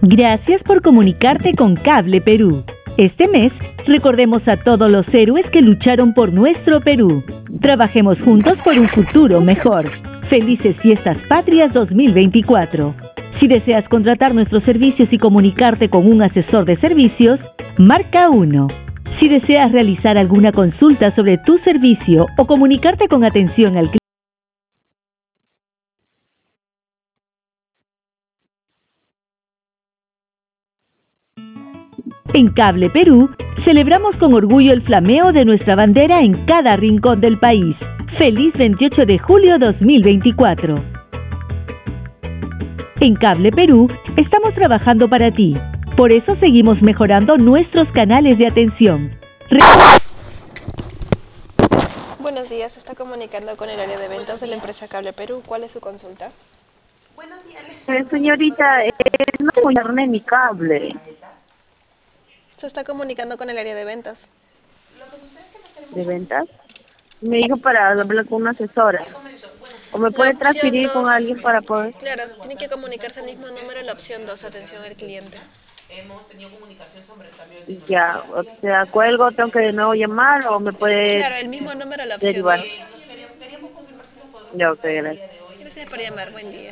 Gracias por comunicarte con Cable Perú. Este mes, recordemos a todos los héroes que lucharon por nuestro Perú. Trabajemos juntos por un futuro mejor. Felices Fiestas Patrias 2024. Si deseas contratar nuestros servicios y comunicarte con un asesor de servicios, marca 1. Si deseas realizar alguna consulta sobre tu servicio o comunicarte con atención al cliente, en Cable Perú, celebramos con orgullo el flameo de nuestra bandera en cada rincón del país. ¡Feliz 28 de julio 2024! En Cable Perú, estamos trabajando para ti. Por eso seguimos mejorando nuestros canales de atención. Buenos días, se está comunicando con el área de ventas de la empresa Cable Perú. ¿Cuál es su consulta? Señorita, no tengo internet ni cable. Se está comunicando con el área de ventas. ¿De ventas? Me dijo para hablar con una asesora. ¿O me La puede opción transferir 2. con alguien para poder? Claro, tiene que comunicarse al mismo número, la opción 2, atención al cliente. Ya, o sea, cuelgo, tengo que de nuevo llamar o me puede Claro, el mismo número, la opción 2. derivar. Ya, ok, gracias. Gracias por llamar, buen día.